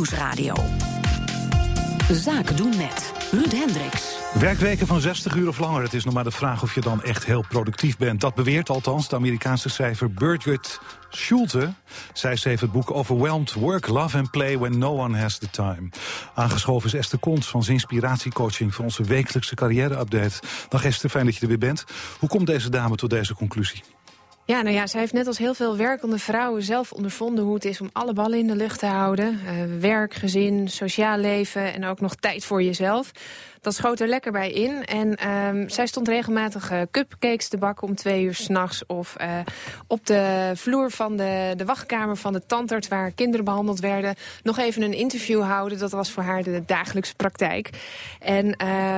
Nieuwsradio. Zaken doen met Ruud Hendricks. Werkweken van 60 uur of langer. Het is nog maar de vraag of je dan echt heel productief bent. Dat beweert althans de Amerikaanse schrijver Birgit Schulte. Zij schreef het boek Overwhelmed Work, Love and Play When No One Has the Time. Aangeschoven is Esther Kont van Inspiratiecoaching voor onze wekelijkse carrière-update. Dag Esther, fijn dat je er weer bent. Hoe komt deze dame tot deze conclusie? Ja, nou ja, zij heeft net als heel veel werkende vrouwen zelf ondervonden hoe het is om alle ballen in de lucht te houden. Werk, gezin, sociaal leven en ook nog tijd voor jezelf. Dat schoot er lekker bij in. En zij stond regelmatig cupcakes te bakken om 2 uur 's nachts. Of op de vloer van de wachtkamer van de tandarts waar kinderen behandeld werden nog even een interview houden. Dat was voor haar de dagelijkse praktijk. En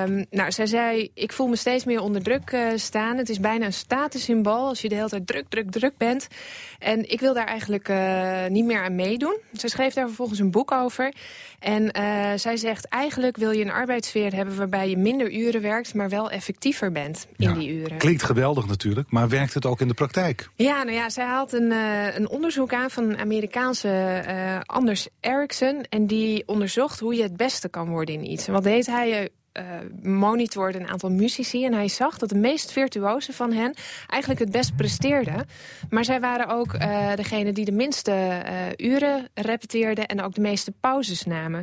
zij zei, ik voel me steeds meer onder druk staan. Het is bijna een statussymbool als je de hele tijd druk bent. En ik wil daar eigenlijk niet meer aan meedoen. Zij schreef daar vervolgens een boek over. En zij zegt, eigenlijk wil je een arbeidssfeer hebben waarbij je minder uren werkt, maar wel effectiever bent in die uren. Klinkt geweldig natuurlijk, maar werkt het ook in de praktijk? Ja, nou ja, zij haalt een onderzoek aan van een Amerikaanse Anders Ericsson. En die onderzocht hoe je het beste kan worden in iets. En wat deed hij? Monitorde een aantal muzici en hij zag dat de meest virtuozen van hen eigenlijk het best presteerden. Maar zij waren ook degene die de minste uren repeteerden en ook de meeste pauzes namen.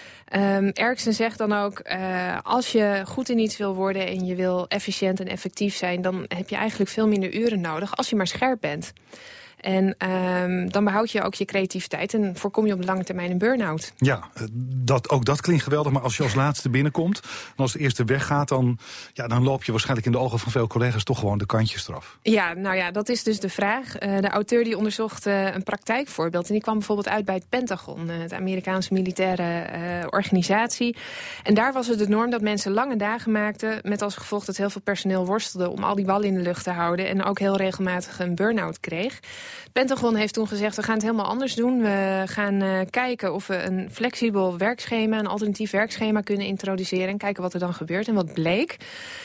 Ericsson zegt dan ook, als je goed in iets wil worden en je wil efficiënt en effectief zijn, dan heb je eigenlijk veel minder uren nodig als je maar scherp bent. En dan behoud je ook je creativiteit en voorkom je op de lange termijn een burn-out. Ja, ook dat klinkt geweldig, maar als je als laatste binnenkomt en als de eerste weggaat, dan loop je waarschijnlijk in de ogen van veel collega's toch gewoon de kantjes eraf. Ja, nou ja, dat is dus de vraag. De auteur die onderzocht een praktijkvoorbeeld en die kwam bijvoorbeeld uit bij het Pentagon, het Amerikaanse militaire organisatie. En daar was het de norm dat mensen lange dagen maakten, met als gevolg dat heel veel personeel worstelde om al die ballen in de lucht te houden en ook heel regelmatig een burn-out kreeg. Pentagon heeft toen gezegd, we gaan het helemaal anders doen. We gaan kijken of we een flexibel werkschema, een alternatief werkschema kunnen introduceren en kijken wat er dan gebeurt. En wat bleek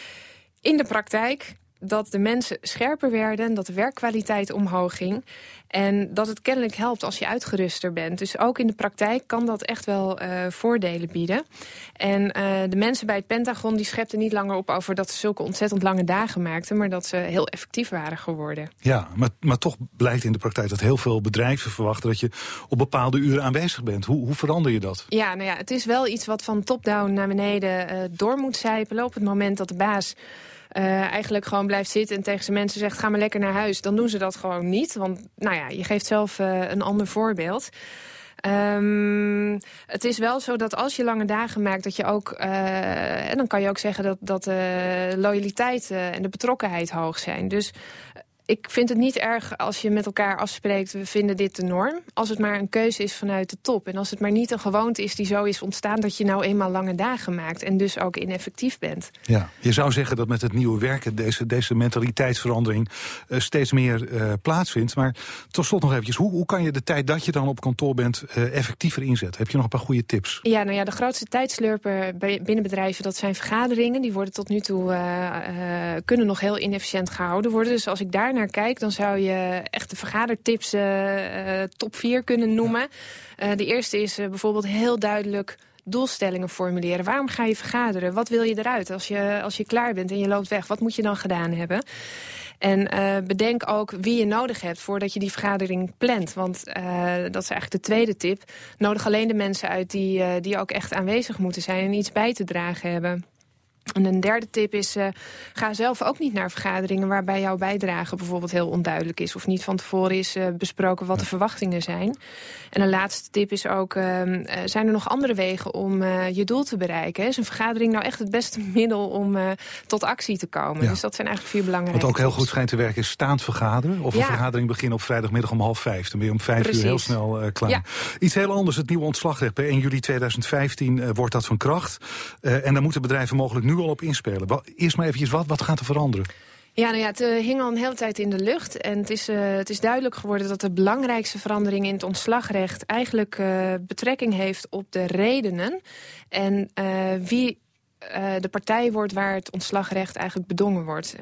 in de praktijk, dat de mensen scherper werden, dat de werkkwaliteit omhoog ging en dat het kennelijk helpt als je uitgeruster bent. Dus ook in de praktijk kan dat echt wel voordelen bieden. En de mensen bij het Pentagon die schepten niet langer op over dat ze zulke ontzettend lange dagen maakten, maar dat ze heel effectief waren geworden. Ja, maar toch blijkt in de praktijk dat heel veel bedrijven verwachten dat je op bepaalde uren aanwezig bent. Hoe verander je dat? Ja, nou ja, het is wel iets wat van top-down naar beneden door moet sijpelen. Op het moment dat de baas eigenlijk gewoon blijft zitten en tegen zijn mensen zegt, ga maar lekker naar huis, dan doen ze dat gewoon niet. Want nou ja, je geeft zelf een ander voorbeeld. Het is wel zo dat als je lange dagen maakt, dat je ook, en dan kan je ook zeggen dat de loyaliteit en de betrokkenheid hoog zijn. Dus ik vind het niet erg als je met elkaar afspreekt, we vinden dit de norm. Als het maar een keuze is vanuit de top. En als het maar niet een gewoonte is die zo is ontstaan dat je nou eenmaal lange dagen maakt en dus ook ineffectief bent. Ja, je zou zeggen dat met het nieuwe werken deze mentaliteitsverandering steeds meer plaatsvindt. Maar tot slot nog eventjes, hoe kan je de tijd dat je dan op kantoor bent effectiever inzetten? Heb je nog een paar goede tips? Ja, nou ja, de grootste tijdslurper binnen bedrijven, dat zijn vergaderingen. Die worden tot nu toe kunnen nog heel inefficiënt gehouden worden. Dus als ik daar naar kijk, dan zou je echt de vergadertips top 4 kunnen noemen. De eerste is bijvoorbeeld heel duidelijk doelstellingen formuleren. Waarom ga je vergaderen? Wat wil je eruit? Als je klaar bent en je loopt weg, wat moet je dan gedaan hebben? En bedenk ook wie je nodig hebt voordat je die vergadering plant. Want dat is eigenlijk de tweede tip. Nodig alleen de mensen uit die ook echt aanwezig moeten zijn en iets bij te dragen hebben. En een derde tip is, ga zelf ook niet naar vergaderingen waarbij jouw bijdrage bijvoorbeeld heel onduidelijk is of niet van tevoren is besproken wat de verwachtingen zijn. En een laatste tip is ook, zijn er nog andere wegen om je doel te bereiken? Is een vergadering nou echt het beste middel om tot actie te komen? Ja. Dus dat zijn eigenlijk 4 belangrijke Wat ook heel goed schijnt te werken is staand vergaderen. Of een vergadering beginnen op vrijdagmiddag om 4:30. Dan ben je om 5 uur heel snel klaar. Ja. Iets heel anders, het nieuwe ontslagrecht. Bij 1 juli 2015 wordt dat van kracht. En daar moeten bedrijven mogelijk nu al op inspelen. Eerst maar eventjes, wat gaat er veranderen? Ja, nou ja, het hing al een hele tijd in de lucht. En het is duidelijk geworden dat de belangrijkste verandering in het ontslagrecht eigenlijk betrekking heeft op de redenen. En wie de partij wordt waar het ontslagrecht eigenlijk bedongen wordt.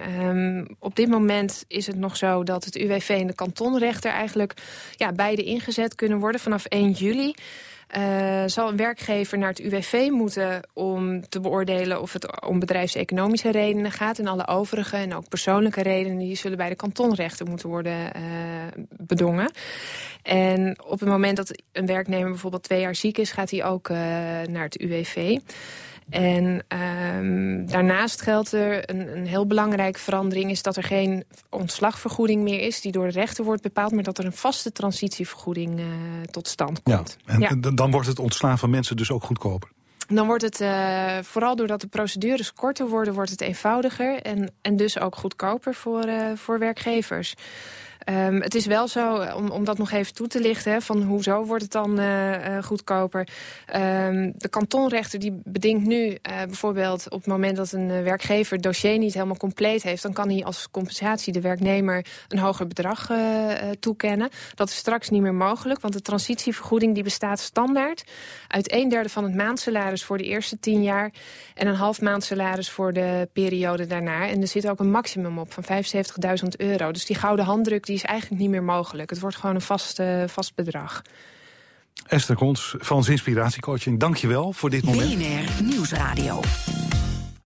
Op dit moment is het nog zo dat het UWV en de kantonrechter eigenlijk beide ingezet kunnen worden vanaf 1 juli. zal een werkgever naar het UWV moeten om te beoordelen of het om bedrijfseconomische redenen gaat. En alle overige en ook persoonlijke redenen die zullen bij de kantonrechter moeten worden bedongen. En op het moment dat een werknemer bijvoorbeeld 2 jaar ziek is, gaat hij ook naar het UWV. En daarnaast geldt er een heel belangrijke verandering, is dat er geen ontslagvergoeding meer is die door de rechter wordt bepaald, maar dat er een vaste transitievergoeding tot stand komt. Ja, en dan wordt het ontslaan van mensen dus ook goedkoper. Dan wordt het, vooral doordat de procedures korter worden, wordt het eenvoudiger en dus ook goedkoper voor werkgevers. Het is wel zo, om dat nog even toe te lichten, van hoezo wordt het dan goedkoper. De kantonrechter die bedingt nu bijvoorbeeld op het moment dat een werkgever het dossier niet helemaal compleet heeft, dan kan hij als compensatie de werknemer een hoger bedrag toekennen. Dat is straks niet meer mogelijk, want de transitievergoeding die bestaat standaard uit 1/3 van het maandsalaris voor de eerste 10 jaar en een half maandsalaris voor de periode daarna. En er zit ook een maximum op van €75.000. Dus die gouden handdruk die is eigenlijk niet meer mogelijk. Het wordt gewoon een vast bedrag. Esther Kons van Zinspiratiecoaching, dank je wel voor dit moment. BNR Nieuwsradio.